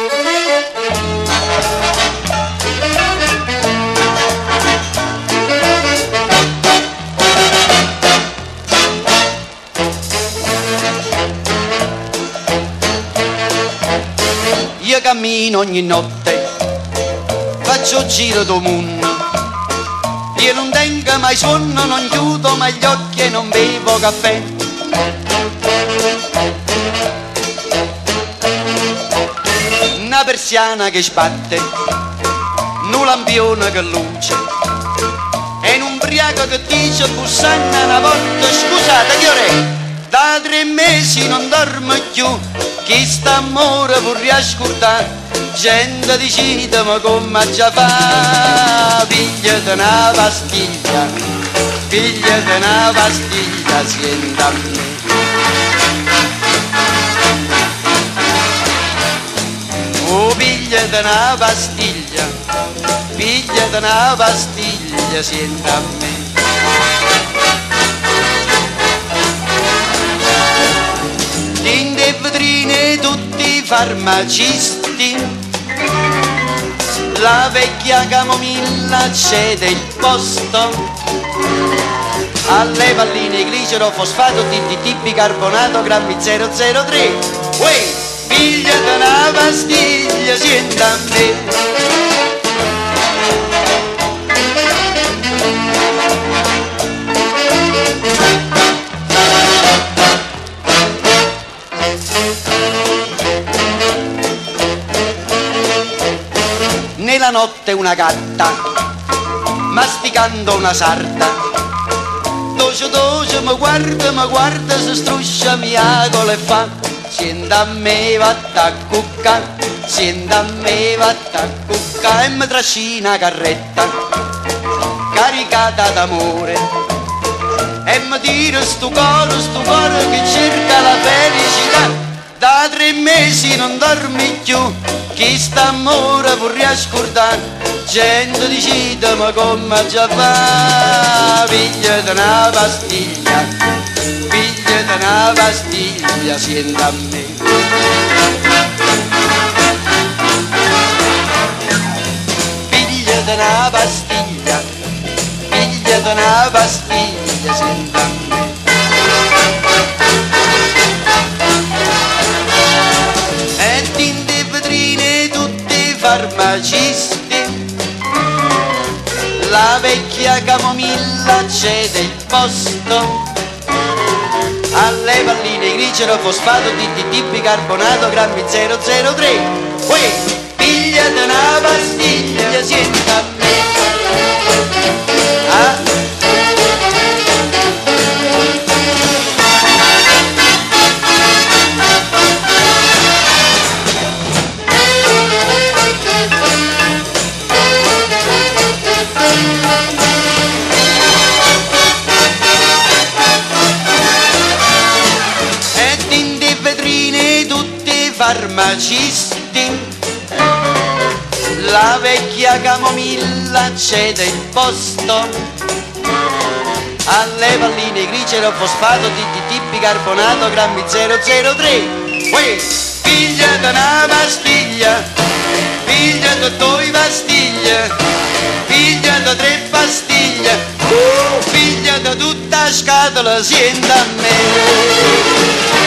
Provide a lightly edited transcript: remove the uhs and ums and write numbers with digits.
Io cammino ogni notte, faccio un giro do mondo. Io non tengo mai sonno, non chiudo mai gli occhi e non bevo caffè. Una persiana che sbatte, un lampione che luce, e un ubriaco che dice bussando una volta: scusate che ora è? Da 3 mesi non dormo più, chi sta amore vorrei ascoltare. Gente decide ma come già fa, pigliati una pastiglia, pigliati una pastiglia, sienta a me. Oh, pigliati una pastiglia, pigliati una pastiglia, sienta a me. Tinte vetrine tutti i farmacisti, la vecchia camomilla cede il posto alle palline glicero, fosfato, TTT, bicarbonato, grammi 003. Uè, pigliati una pastiglia, sienta a me. Nella notte una gatta, masticando una sarda, doce doce mi guarda, si struscia mia gola e fa: sienta a me, vatta a cucca, sienta a me, vatta a cucca. E mi trascina carretta, caricata d'amore, e mi tira sto cuore che cerca la felicità. Da 3 mesi non dormi più, chi sta amore vorrei scordare. Gente decide ma come già fa, pigliati una pastiglia, pigliati una pastiglia, sienta a me. Pigliati una pastiglia, pigliati una pastiglia, sienta a me. Farmacisti, la vecchia camomilla cede il posto alle palline glicero, fosfato, TTT, bicarbonato, grammi 003. Uè, pigliati una pastiglia, sienta a me. Ah. Farmacisti, la vecchia camomilla cede il posto alle palline glicero, fosfato, TTT, bicarbonato, grammi 003. Uè, pigliati una pastiglia, pigliati 2 pastiglie, pigliati 3 pastiglie, pigliati tutta scatola, sienta a me.